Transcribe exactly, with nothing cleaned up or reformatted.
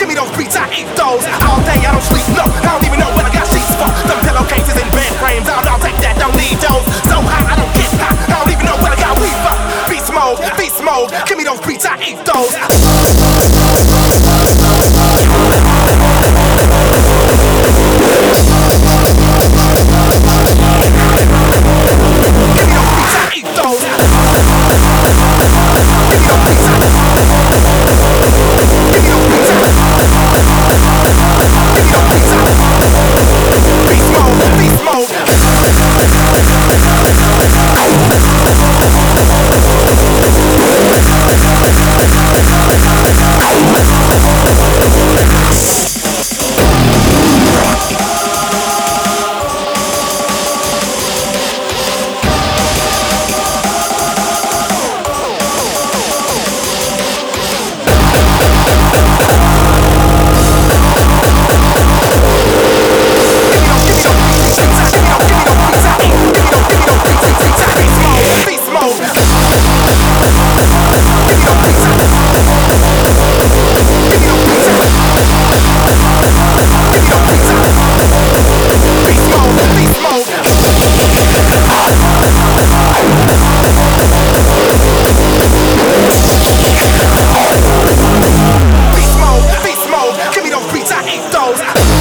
Give me those beats, I eat those. All day I don't sleep, no, I don't even know what I got sheets for. Them pillowcases and bed frames, I'll, I'll take that, don't need those. So high, I don't get high, I don't even know what I got weed for. Beast mode, beast mode, give me those beats, I eat those. Give me those beats, I eat those.